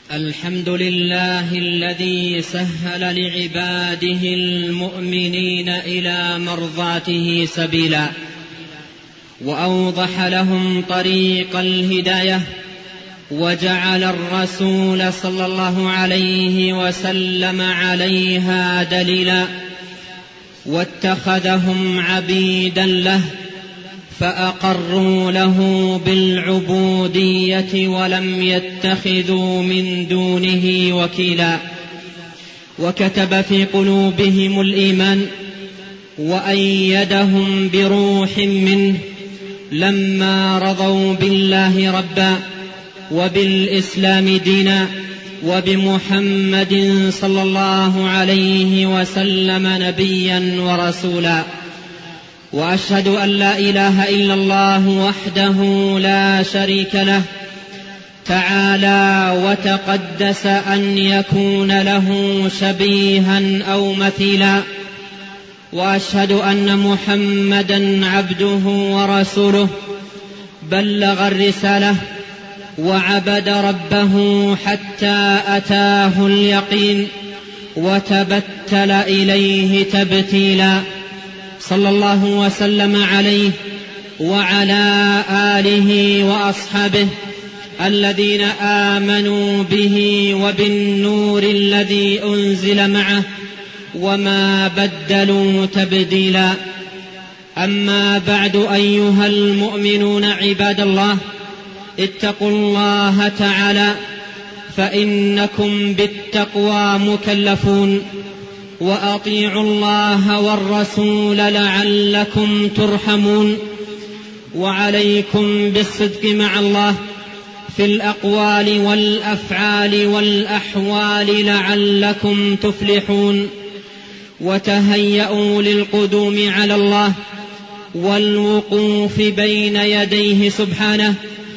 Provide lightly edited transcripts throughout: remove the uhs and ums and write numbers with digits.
الحمد لله الذي سهل لعباده المؤمنين إلى مرضاته سبيلا، وأوضح لهم طريق الهداية، وجعل الرسول صلى الله عليه وسلم عليها دليلا، واتخذهم عبيدا له فأقروا له بالعبودية ولم يتخذوا من دونه وكيلا، وكتب في قلوبهم الإيمان وأيدهم بروح منه لما رضوا بالله ربا وبالإسلام دينا وبمحمد صلى الله عليه وسلم نبيا ورسولا. وأشهد أن لا إله إلا الله وحده لا شريك له تعالى وتقدس أن يكون له شبيها أو مثيلا. وأشهد أن محمدا عبده ورسوله بلغ الرسالة وعبد ربه حتى أتاه اليقين وتبتل إليه تبتيلا، صلى الله وسلم عليه وعلى آله وأصحابه الذين آمنوا به وبالنور الذي أنزل معه وما بدلوا تبديلا. أما بعد، أيها المؤمنون عباد الله، اتقوا الله تعالى فإنكم بالتقوى مكلفون، وأطيعوا الله والرسول لعلكم ترحمون. وعليكم بالصدق مع الله في الأقوال والأفعال والأحوال لعلكم تفلحون. وتهيئوا للقدوم على الله والوقوف بين يديه سبحانه،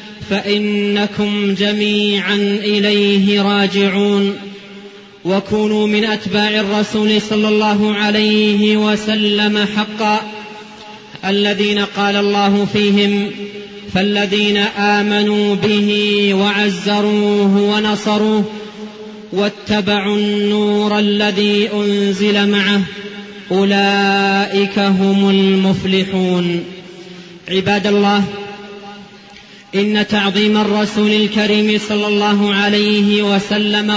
فإنكم جميعا إليه راجعون. وكونوا من أتباع الرسول صلى الله عليه وسلم حقا، الذين قال الله فيهم: فالذين آمنوا به وعزروه ونصروه واتبعوا النور الذي أنزل معه أولئك هم المفلحون. عباد الله، إن تعظيم الرسول الكريم صلى الله عليه وسلم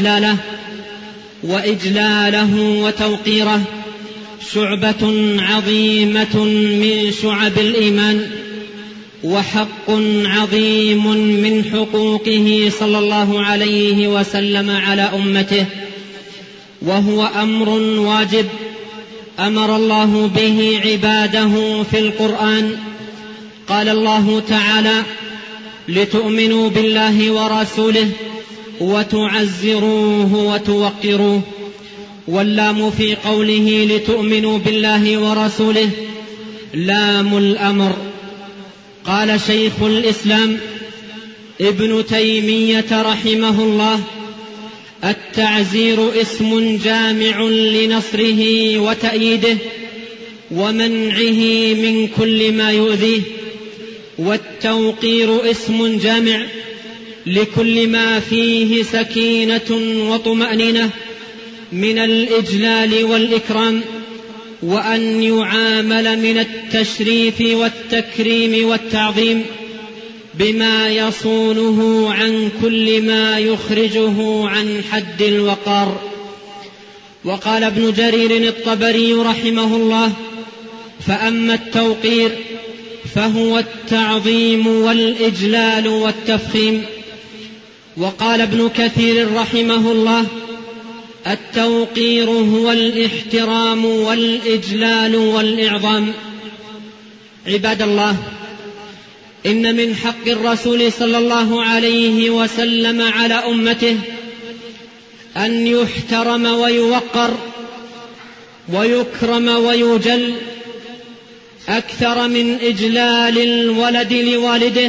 وإجلاله وتوقيره شعبة عظيمة من شعب الإيمان، وحق عظيم من حقوقه صلى الله عليه وسلم على أمته، وهو أمر واجب أمر الله به عباده في القرآن. قال الله تعالى: لتؤمنوا بالله ورسوله وتعزروه وتوقروه. واللام في قوله لتؤمنوا بالله ورسوله لام الأمر. قال شيخ الإسلام ابن تيمية رحمه الله: التعزير اسم جامع لنصره وتأييده ومنعه من كل ما يؤذيه، والتوقير اسم جامع لكل ما فيه سكينة وطمأنينة من الإجلال والإكرام، وأن يعامل من التشريف والتكريم والتعظيم بما يصونه عن كل ما يخرجه عن حد الوقار. وقال ابن جرير الطبري رحمه الله: فأما التوقير فهو التعظيم والإجلال والتفخيم. وقال ابن كثير رحمه الله: التوقير هو الاحترام والإجلال والإعظام. عباد الله، إن من حق الرسول صلى الله عليه وسلم على أمته أن يحترم ويوقر ويكرم ويجل أكثر من إجلال الولد لوالده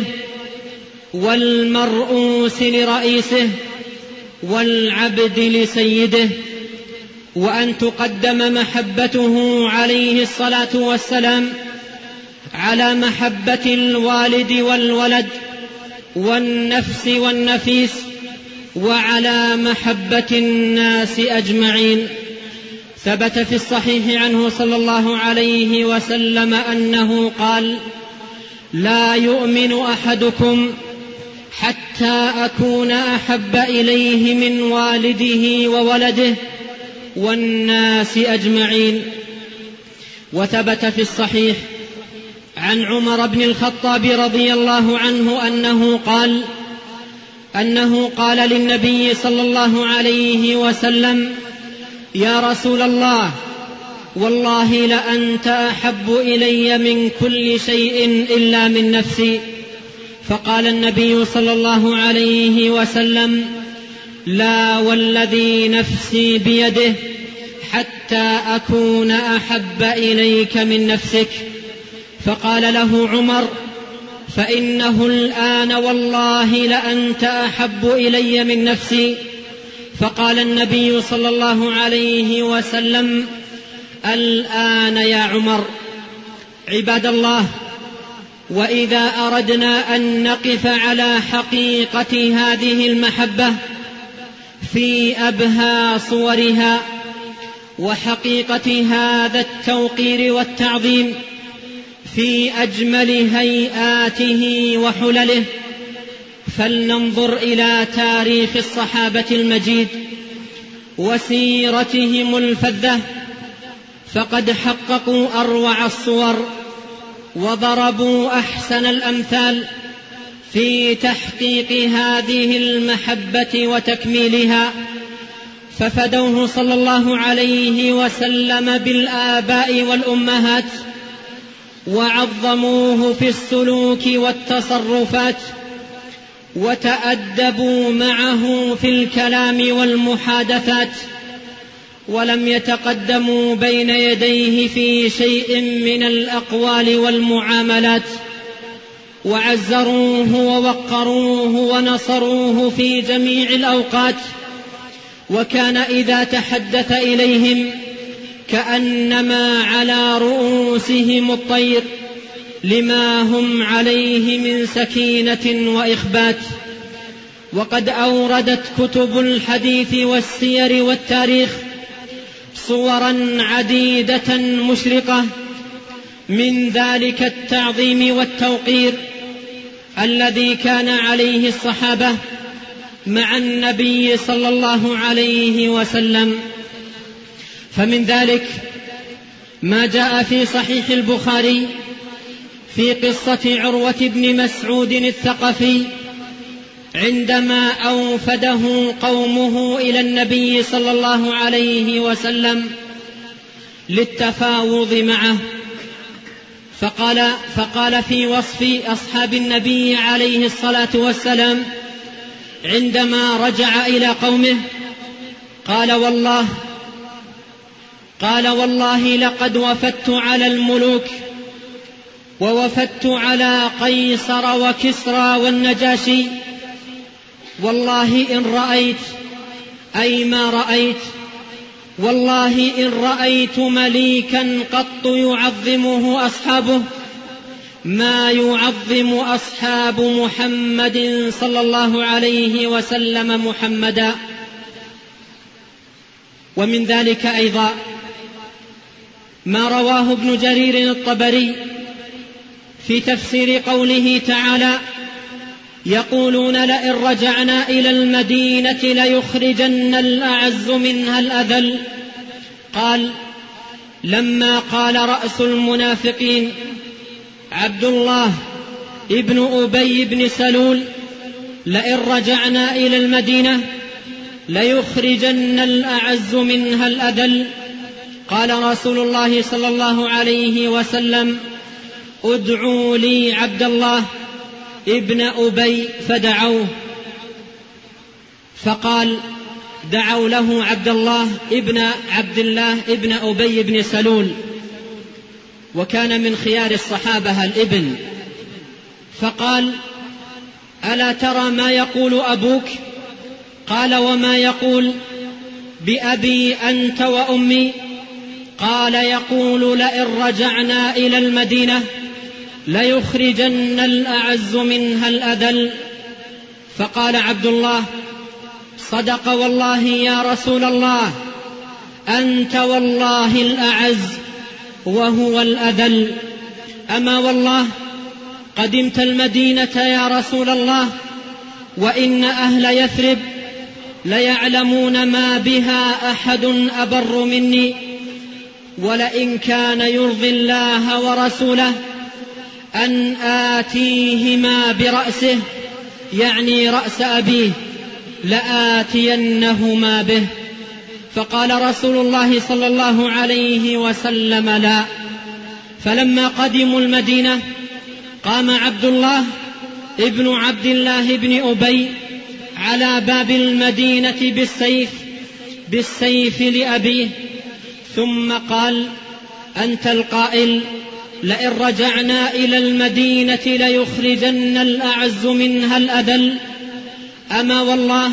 والمرؤوس لرئيسه والعبد لسيده، وأن تقدم محبته عليه الصلاة والسلام على محبة الوالد والولد والنفس والنفيس وعلى محبة الناس أجمعين. ثبت في الصحيح عنه صلى الله عليه وسلم أنه قال: لا يؤمن أحدكم حتى أكون أحب إليه من والده وولده والناس أجمعين. وثبت في الصحيح عن عمر بن الخطاب رضي الله عنه أنه قال للنبي صلى الله عليه وسلم: يا رسول الله، والله لأنت أحب إلي من كل شيء إلا من نفسي. فقال النبي صلى الله عليه وسلم: لا والذي نفسي بيده حتى أكون أحب إليك من نفسك. فقال له عمر: فإنه الآن والله لأنت أحب إلي من نفسي. فقال النبي صلى الله عليه وسلم: الآن يا عمر. عباد الله، وإذا أردنا أن نقف على حقيقة هذه المحبة في أبهى صورها وحقيقة هذا التوقير والتعظيم في أجمل هيئاته وحلله، فلننظر إلى تاريخ الصحابة المجيد وسيرتهم الفذة، فقد حققوا أروع الصور وضربوا أحسن الأمثال في تحقيق هذه المحبة وتكميلها، ففدوه صلى الله عليه وسلم بالآباء والأمهات، وعظموه في السلوك والتصرفات، وتأدبوا معه في الكلام والمحادثات، ولم يتقدموا بين يديه في شيء من الأقوال والمعاملات، وعزروه ووقروه ونصروه في جميع الأوقات. وكان إذا تحدث إليهم كأنما على رؤوسهم الطير لما هم عليه من سكينة وإخبات. وقد أوردت كتب الحديث والسير والتاريخ صورا عديدة مشرقة من ذلك التعظيم والتوقير الذي كان عليه الصحابة مع النبي صلى الله عليه وسلم. فمن ذلك ما جاء في صحيح البخاري في قصة عروة بن مسعود الثقفي عندما أوفده قومه إلى النبي صلى الله عليه وسلم للتفاوض معه، فقال في وصف أصحاب النبي عليه الصلاة والسلام عندما رجع إلى قومه: قال والله لقد وفدت على الملوك، ووفدت على قيصر وكسرى والنجاشي، والله إن رأيت أي ما رأيت، والله إن رأيت مليكا قط يعظمه أصحابه ما يعظم أصحاب محمد صلى الله عليه وسلم محمدا. ومن ذلك أيضا ما رواه ابن جرير الطبري في تفسير قوله تعالى: يقولون لئن رجعنا إلى المدينة ليخرجن الأعز منها الأذل. قال: لما قال رأس المنافقين عبد الله ابن أبي بن سلول: لئن رجعنا إلى المدينة ليخرجن الأعز منها الأذل، قال رسول الله صلى الله عليه وسلم: ادعوا لي عبد الله ابن أبي، فدعوه، فقال: دعوا له عبد الله ابن أبي بن سلول، وكان من خيار الصحابة الابن، فقال: ألا ترى ما يقول أبوك؟ قال: وما يقول؟ بأبي أنت وأمي. قال: يقول لئن رجعنا إلى المدينة ليخرجن الأعز منها الأذل. فقال عبد الله: صدق والله يا رسول الله، أنت والله الأعز وهو الأذل. أما والله قدمت المدينة يا رسول الله، وإن أهل يثرب ليعلمون ما بها أحد أبر مني، ولئن كان يرضي الله ورسوله أن آتيهما برأسه، يعني رأس أبيه، لآتينهما به. فقال رسول الله صلى الله عليه وسلم: لا. فلما قدموا المدينة قام عبد الله ابن عبد الله بن أبي على باب المدينة بالسيف لأبيه، ثم قال: أنت القائل لئن رجعنا إلى المدينة ليخرجن الأعز منها الأذل، أما والله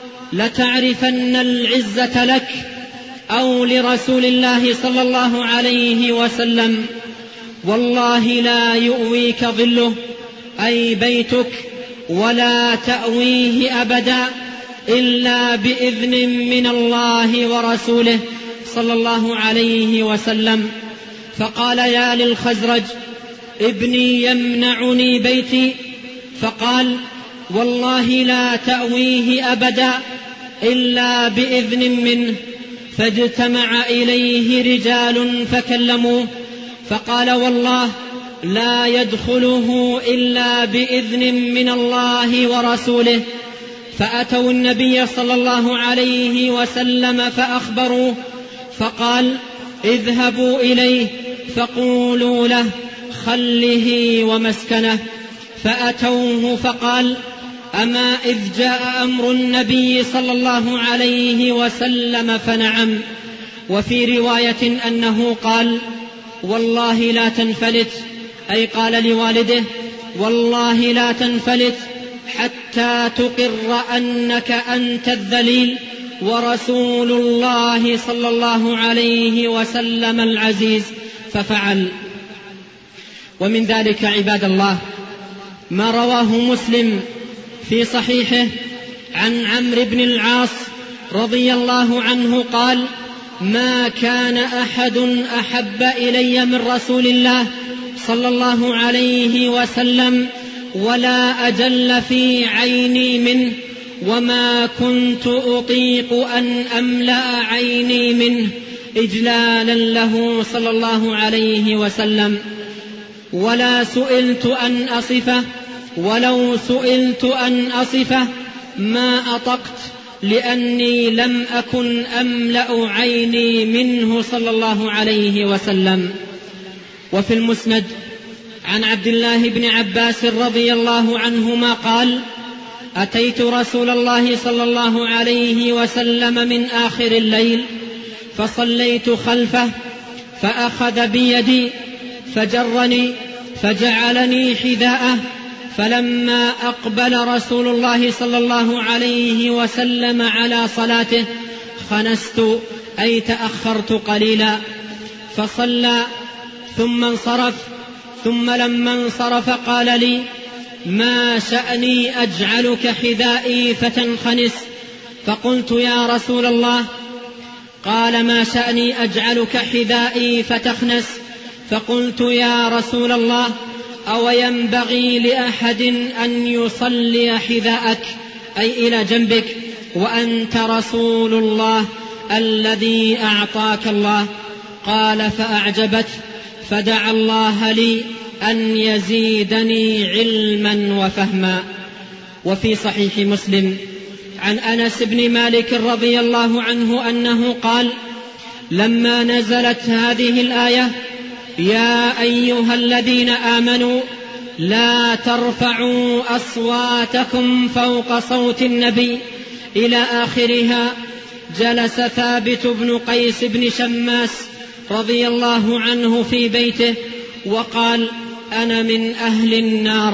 لتعرفن العزة لك أو لرسول الله صلى الله عليه وسلم، والله لا يؤويك ظله، أي بيتك، ولا تأويه أبدا إلا بإذن من الله ورسوله صلى الله عليه وسلم. فقال: يا للخزرج، ابني يمنعني بيتي. فقال: والله لا تأويه أبدا إلا بإذن منه. فاجتمع إليه رجال فكلموه، فقال: والله لا يدخله إلا بإذن من الله ورسوله. فأتوا النبي صلى الله عليه وسلم فأخبروه، فقال: اذهبوا إليه فقولوا له خله ومسكنه. فأتوه فقال: أما إذ جاء أمر النبي صلى الله عليه وسلم فنعم. وفي رواية أنه قال: والله لا تنفلت، أي قال لوالده: والله لا تنفلت حتى تقر أنك أنت الذليل ورسول الله صلى الله عليه وسلم العزيز. ففعل. ومن ذلك عباد الله ما رواه مسلم في صحيحه عن عمرو بن العاص رضي الله عنه قال: ما كان أحد أحب إلي من رسول الله صلى الله عليه وسلم ولا أجل في عيني منه، وما كنت أطيق أن أملأ عيني منه إجلالا له صلى الله عليه وسلم، ولا سئلت أن أصفه، ولو سئلت أن أصفه ما أطقت، لأني لم أكن أملأ عيني منه صلى الله عليه وسلم. وفي المسند عن عبد الله بن عباس رضي الله عنهما قال: أتيت رسول الله صلى الله عليه وسلم من آخر الليل فصليت خلفه، فأخذ بيدي فجرني فجعلني حذاءه، فلما أقبل رسول الله صلى الله عليه وسلم على صلاته خنست، أي تأخرت قليلا، فصلى ثم انصرف، ثم لما انصرف قال لي: ما شأني أجعلك حذائي فتنخنس؟ فقلت: يا رسول الله. قال: ما شأني أجعلك حذائي فتخنس؟ فقلت: يا رسول الله، أو ينبغي لأحد أن يصلي حذاءك، أي إلى جنبك، وأنت رسول الله الذي أعطاك الله؟ قال: فأعجبت، فدعا الله لي أن يزيدني علما وفهما. وفي صحيح مسلم عن أنس بن مالك رضي الله عنه أنه قال: لما نزلت هذه الآية: يا أيها الذين آمنوا لا ترفعوا أصواتكم فوق صوت النبي إلى آخرها، جلس ثابت بن قيس بن شماس رضي الله عنه في بيته وقال: أنا من أهل النار،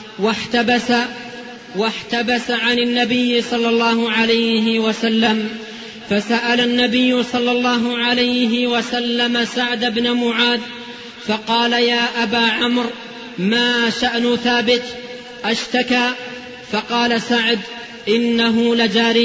واحتبس عن النبي صلى الله عليه وسلم. فسأل النبي صلى الله عليه وسلم سعد بن معاذ فقال: يا أبا عمرو، ما شأن ثابت؟ أشتكى؟ فقال سعد: إنه لجاري،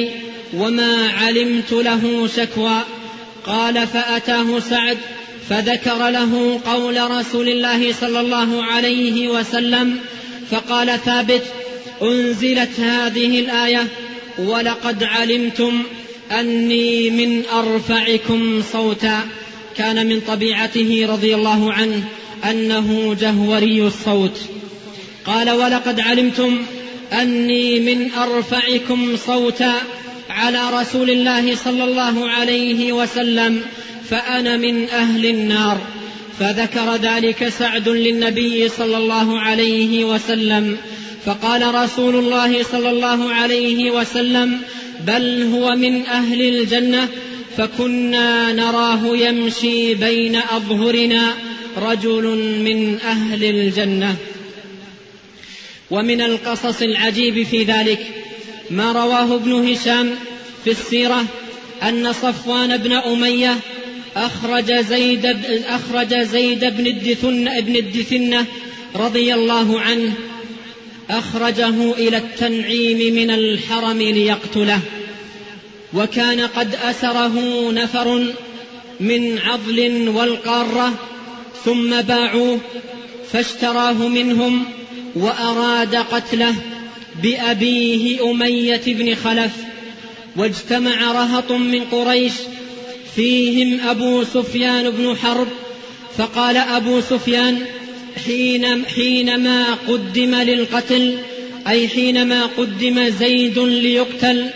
وما علمت له شكوى. قال فأتاه سعد فذكر له قول رسول الله صلى الله عليه وسلم، فقال ثابت: أنزلت هذه الآية: ولقد علمتم أني من أرفعكم صوتا. كان من طبيعته رضي الله عنه أنه جهوري الصوت. قال: ولقد علمتم أني من أرفعكم صوتا على رسول الله صلى الله عليه وسلم، فأنا من أهل النار. فذكر ذلك سعد للنبي صلى الله عليه وسلم، فقال رسول الله صلى الله عليه وسلم: بل هو من أهل الجنة، فكنا نراه يمشي بين أظهرنا رجل من أهل الجنة. ومن القصص العجيب في ذلك ما رواه ابن هشام في السيرة أن صفوان بن أمية أخرج زيد بن الدثنة رضي الله عنه، أخرجه إلى التنعيم من الحرم ليقتله، وكان قد أسره نفر من عضل والقارة، ثم باعوه فاشتراه منهم وأراد قتله بأبيه أمية بن خلف. واجتمع رهط من قريش فيهم أبو سفيان بن حرب، فقال أبو سفيان حينما قدم للقتل، أي حينما قدم زيد ليقتل: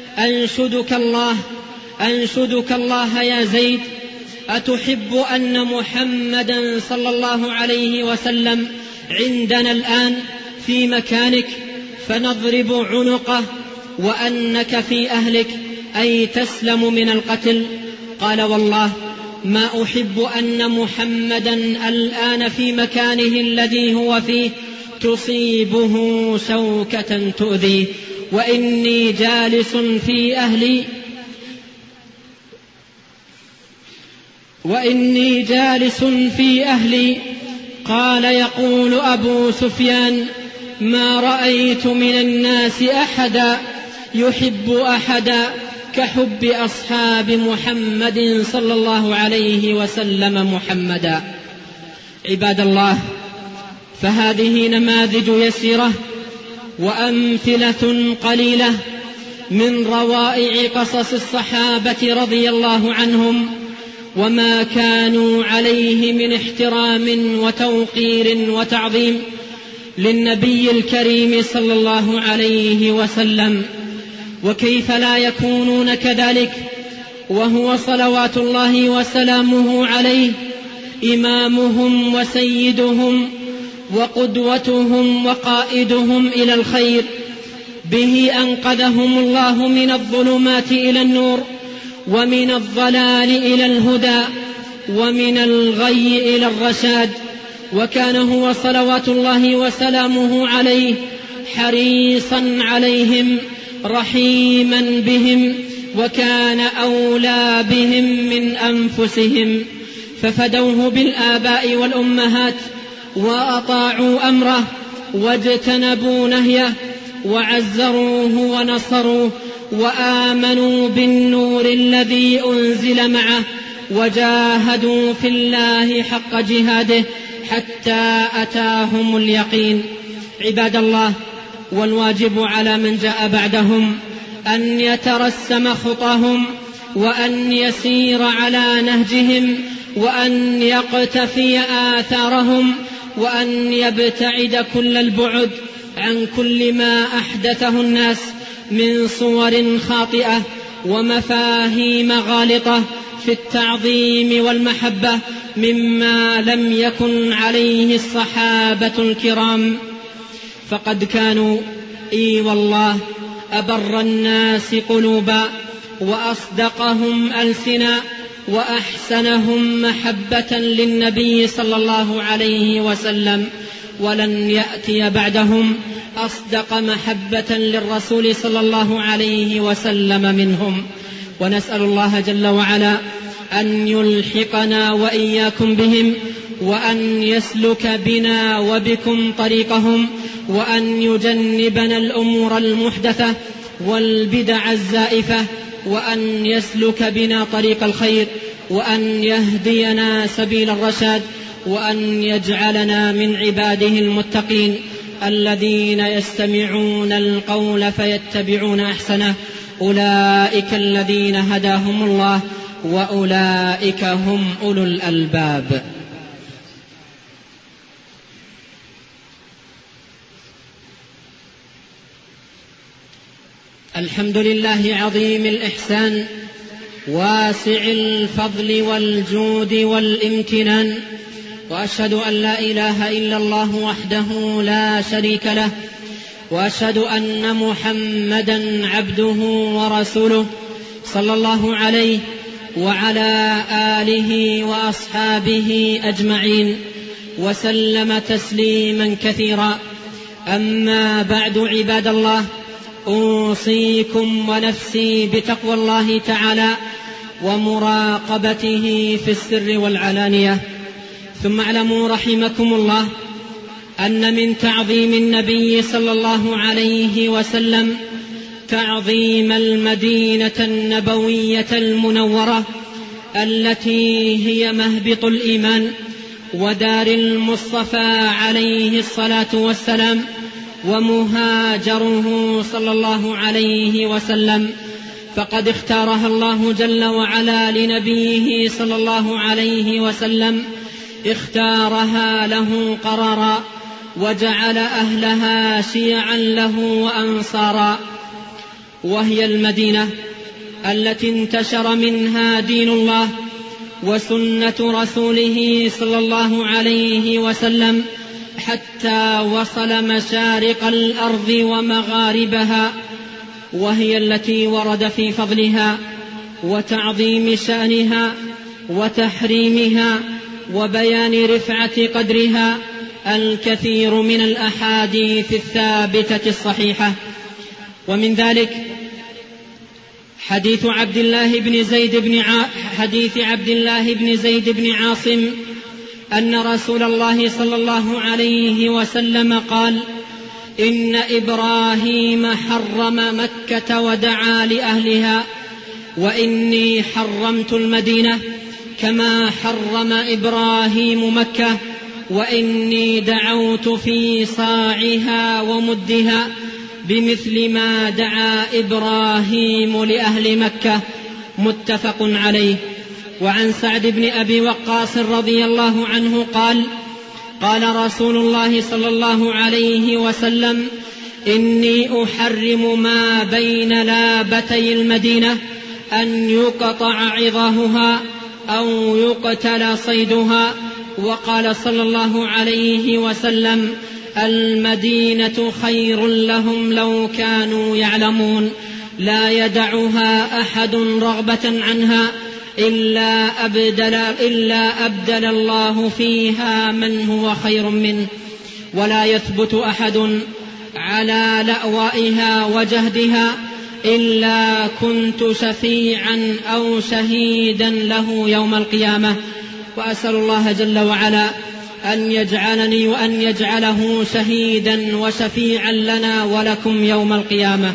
أنشدك الله يا زيد، أتحب أن محمدا صلى الله عليه وسلم عندنا الآن في مكانك فنضرب عنقه وأنك في أهلك، أي تسلم من القتل؟ قال: والله ما أحب أن محمدا الآن في مكانه الذي هو فيه تصيبه شوكة تؤذيه، وإني جالس في أهلي. قال يقول أبو سفيان: ما رأيت من الناس أحدا يحب أحدا كحب أصحاب محمد صلى الله عليه وسلم محمدا. عباد الله، فهذه نماذج يسيرة وأمثلة قليلة من روائع قصص الصحابة رضي الله عنهم وما كانوا عليه من احترام وتوقير وتعظيم للنبي الكريم صلى الله عليه وسلم. وكيف لا يكونون كذلك وهو صلوات الله وسلامه عليه إمامهم وسيدهم وقدوتهم وقائدهم إلى الخير، به أنقذهم الله من الظلمات إلى النور، ومن الضلال إلى الهدى، ومن الغي إلى الرشاد. وكان هو صلوات الله وسلامه عليه حريصا عليهم رحيما بهم، وكان أولى بهم من أنفسهم، ففدوه بالآباء والأمهات وأطاعوا أمره واجتنبوا نهيه، وعزروه ونصروه، وآمنوا بالنور الذي أنزل معه، وجاهدوا في الله حق جهاده حتى أتاهم اليقين. عباد الله، والواجب على من جاء بعدهم أن يترسم خطاهم، وأن يسير على نهجهم، وأن يقتفي آثارهم، وأن يبتعد كل البعد عن كل ما أحدثه الناس من صور خاطئة ومفاهيم غالطة في التعظيم والمحبة مما لم يكن عليه الصحابة الكرام، فقد كانوا والله أبر الناس قلوبا وأصدقهم ألسنا وأحسنهم محبة للنبي صلى الله عليه وسلم، ولن يأتي بعدهم أصدق محبة للرسول صلى الله عليه وسلم منهم. ونسأل الله جل وعلا أن يلحقنا وإياكم بهم، وأن يسلك بنا وبكم طريقهم، وأن يجنبنا الأمور المحدثة، والبدع الزائفة، وأن يسلك بنا طريق الخير، وأن يهدينا سبيل الرشاد، وأن يجعلنا من عباده المتقين الذين يستمعون القول فيتبعون أحسنه. أولئك الذين هداهم الله وأولئك هم أولو الألباب. الحمد لله عظيم الإحسان واسع الفضل والجود والامتنان، وأشهد أن لا إله إلا الله وحده لا شريك له، وأشهد أن محمدا عبده ورسوله صلى الله عليه وعلى آله وأصحابه أجمعين وسلم تسليما كثيرا. أما بعد، عباد الله، أوصيكم ونفسي بتقوى الله تعالى ومراقبته في السر والعلانية. ثم اعلموا رحمكم الله أن من تعظيم النبي صلى الله عليه وسلم تعظيم المدينة النبوية المنورة التي هي مهبط الإيمان ودار المصطفى عليه الصلاة والسلام ومهاجره صلى الله عليه وسلم، فقد اختارها الله جل وعلا لنبيه صلى الله عليه وسلم، اختارها له قرارا وجعل أهلها شيعا له وأنصارا، وهي المدينة التي انتشر منها دين الله وسنة رسوله صلى الله عليه وسلم حتى وصل مشارق الأرض ومغاربها، وهي التي ورد في فضلها وتعظيم شأنها وتحريمها وبيان رفعة قدرها الكثير من الأحاديث الثابتة الصحيحة. ومن ذلك حديث عبد الله بن زيد بن عاصم أن رسول الله صلى الله عليه وسلم قال: إن إبراهيم حرم مكة ودعا لأهلها، وإني حرمت المدينة كما حرم إبراهيم مكة، وإني دعوت في صاعها ومدها بمثل ما دعا إبراهيم لأهل مكة. متفق عليه. وعن سعد بن أبي وقاص رضي الله عنه قال: قال رسول الله صلى الله عليه وسلم: إني أحرم ما بين لابتي المدينة أن يقطع عظاهها أو يقتل صيدها. وقال صلى الله عليه وسلم: المدينة خير لهم لو كانوا يعلمون، لا يدعها أحد رغبة عنها إلا أبدل الله فيها من هو خير منه، ولا يثبت أحد على لأوائها وجهدها إلا كنت شفيعا أو شهيدا له يوم القيامة. وأسأل الله جل وعلا أن يجعلني وأن يجعله شهيدا وشفيعا لنا ولكم يوم القيامة.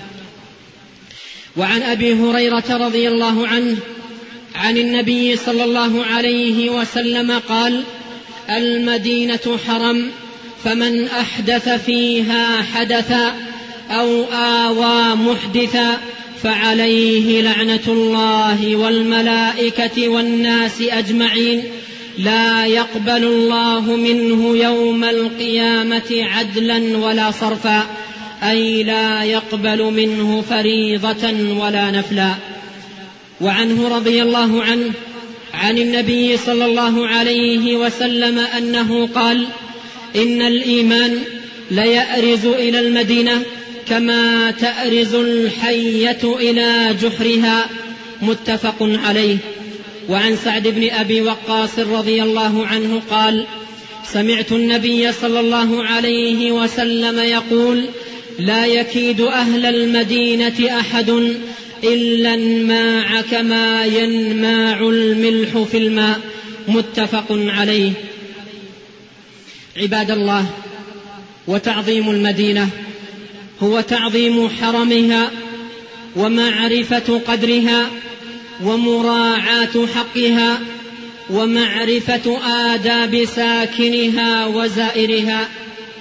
وعن أبي هريرة رضي الله عنه عن النبي صلى الله عليه وسلم قال: المدينة حرم، فمن أحدث فيها حدثا أو آوى محدثا فعليه لعنة الله والملائكة والناس أجمعين، لا يقبل الله منه يوم القيامة عدلا ولا صرفا، أي لا يقبل منه فريضة ولا نفلا. وعنه رضي الله عنه عن النبي صلى الله عليه وسلم أنه قال: إن الإيمان ليأرز إلى المدينة كما تأرز الحية إلى جحرها. متفق عليه. وعن سعد بن أبي وقاص رضي الله عنه قال: سمعت النبي صلى الله عليه وسلم يقول: لا يكيد أهل المدينة أحد إلا انماع كما ينماع الملح في الماء. متفق عليه. عباد الله، وتعظيم المدينة هو تعظيم حرمها ومعرفة قدرها ومراعاة حقها ومعرفة آداب ساكنها وزائرها.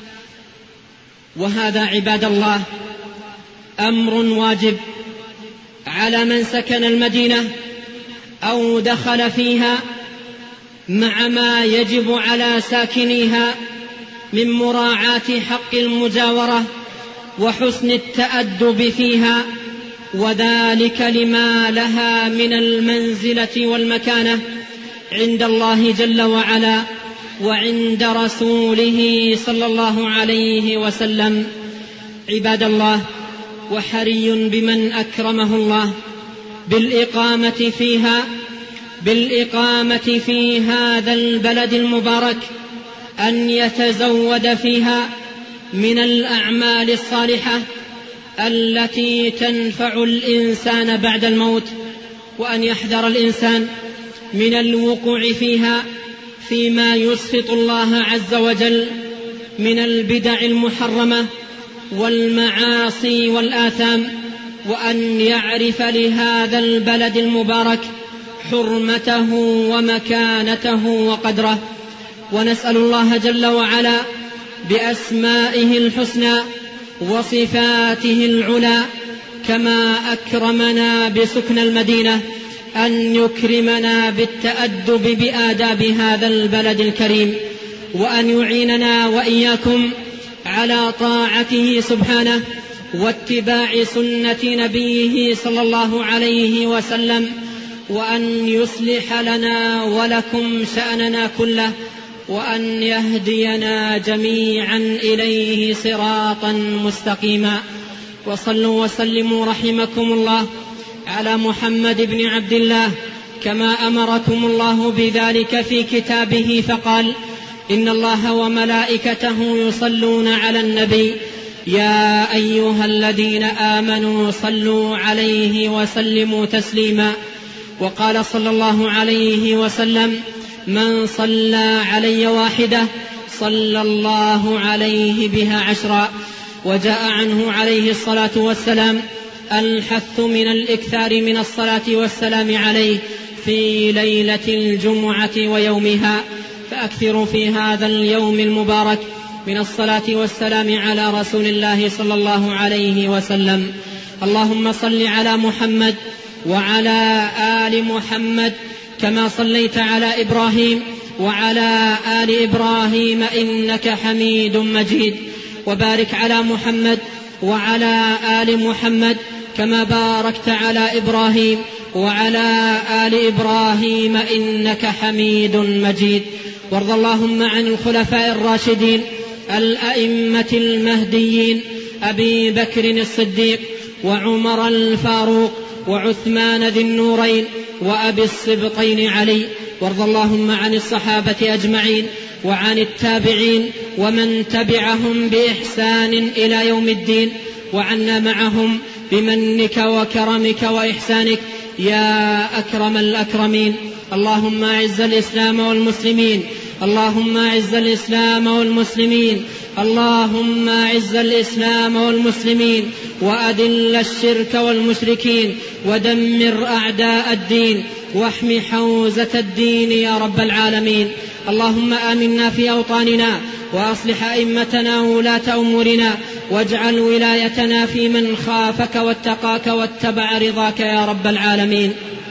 وهذا عباد الله أمر واجب على من سكن المدينة أو دخل فيها، مع ما يجب على ساكنيها من مراعاة حق المجاورة وحسن التأدب فيها، وذلك لما لها من المنزلة والمكانة عند الله جل وعلا وعند رسوله صلى الله عليه وسلم. عباد الله، وحري بمن أكرمه الله بالإقامة في هذا البلد المبارك أن يتزود فيها من الأعمال الصالحة التي تنفع الإنسان بعد الموت، وأن يحذر الإنسان من الوقوع فيها فيما يسخط الله عز وجل من البدع المحرمة والمعاصي والآثام، وأن يعرف لهذا البلد المبارك حرمته ومكانته وقدره. ونسأل الله جل وعلا بأسمائه الحسنى وصفاته العلى كما أكرمنا بسكن المدينة أن يكرمنا بالتأدب بآداب هذا البلد الكريم، وأن يعيننا وإياكم على طاعته سبحانه واتباع سنة نبيه صلى الله عليه وسلم، وأن يصلح لنا ولكم شأننا كله، وأن يهدينا جميعا إليه صراطا مستقيما. وصلوا وسلموا رحمكم الله على محمد بن عبد الله كما أمركم الله بذلك في كتابه، فقال: إن الله وملائكته يصلون على النبي يا أيها الذين آمنوا صلوا عليه وسلموا تسليما. وقال صلى الله عليه وسلم: من صلى علي واحدة صلى الله عليه بها 10. وجاء عنه عليه الصلاة والسلام الحث من الإكثار من الصلاة والسلام عليه في ليلة الجمعة ويومها، فأكثروا في هذا اليوم المبارك من الصلاة والسلام على رسول الله صلى الله عليه وسلم. اللهم صل على محمد وعلى آل محمد كما صليت على إبراهيم وعلى آل إبراهيم إنك حميد مجيد، وبارك على محمد وعلى آل محمد كما باركت على إبراهيم وعلى آل إبراهيم إنك حميد مجيد. وارض اللهم عن الخلفاء الراشدين الأئمة المهديين أبي بكر الصديق وعمر الفاروق وعثمان ذي النورين وأبي السبطين علي. وارض اللهم عن الصحابة أجمعين وعن التابعين ومن تبعهم بإحسان إلى يوم الدين، وعنا معهم بمنك وكرمك وإحسانك يا أكرم الأكرمين. اللهم أعز الإسلام والمسلمين، اللهم أعز الإسلام والمسلمين، اللهم أعز الإسلام والمسلمين، وأذل الشرك والمشركين، ودمر أعداء الدين، واحم حوزة الدين يا رب العالمين. اللهم آمنا في أوطاننا، وأصلح أئمتنا وولاة أمورنا، واجعل ولايتنا في من خافك واتقاك واتبع رضاك يا رب العالمين.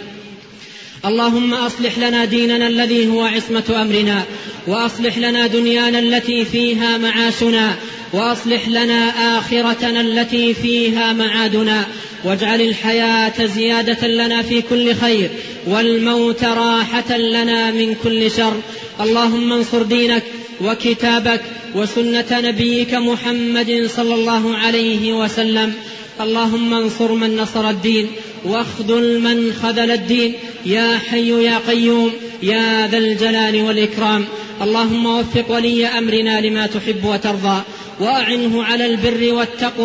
اللهم أصلح لنا ديننا الذي هو عصمة أمرنا، وأصلح لنا دنيانا التي فيها معاشنا، وأصلح لنا آخرتنا التي فيها معادنا، واجعل الحياة زيادة لنا في كل خير، والموت راحة لنا من كل شر. اللهم انصر دينك وكتابك وسنة نبيك محمد صلى الله عليه وسلم. اللهم انصر من نصر الدين، واخذل من خذل الدين، يا حي يا قيوم يا ذا الجلال والإكرام. اللهم وفق ولي أمرنا لما تحب وترضى، وأعنه على البر والتقوى،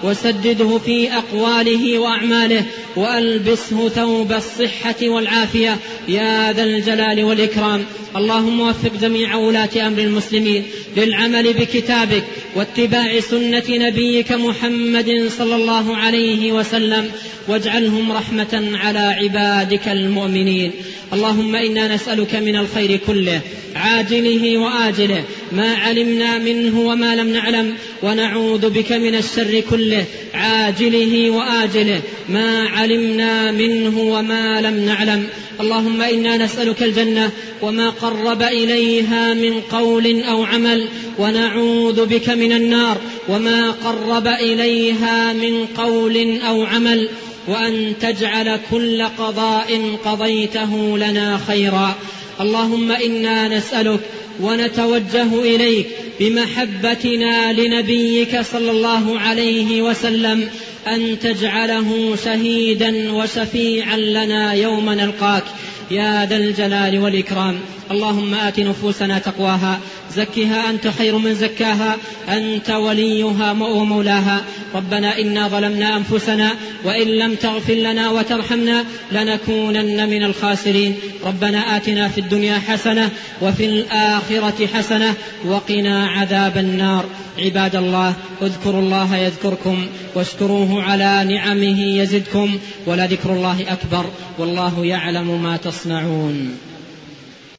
وسدده في أقواله وأعماله، وألبسه ثوب الصحة والعافية يا ذا الجلال والإكرام. اللهم وفق جميع ولاة أمر المسلمين للعمل بكتابك واتباع سنة نبيك محمد صلى الله عليه وسلم، واجعلهم رحمة على عبادك المؤمنين. اللهم إنا نسألك من الخير كله عاجله وآجله ما علمنا منه وما لم نعلم، ونعوذ بك من الشر كله عاجله وآجله ما علمنا منه وما لم نعلم. اللهم إنا نسألك الجنة وما قرب إليها من قول أو عمل، ونعوذ بك من النار وما قرب إليها من قول أو عمل، وأن تجعل كل قضاء قضيته لنا خيرا. اللهم إنا نسألك ونتوجه إليك بمحبتنا لنبيك صلى الله عليه وسلم أن تجعله شهيدا وشفيعا لنا يوم نلقاك يا ذا الجلال والإكرام. اللهم آت نفوسنا تقواها، زكها أنت خير من زكاها، أنت وليها ومولاها. ربنا إنا ظلمنا أنفسنا وإن لم تغفر لنا وترحمنا لنكونن من الخاسرين. ربنا آتنا في الدنيا حسنة وفي الآخرة حسنة وقنا عذاب النار. عباد الله، اذكروا الله يذكركم واشكروه على نعمه يزدكم، ولذكر الله أكبر والله يعلم ما تصنعون.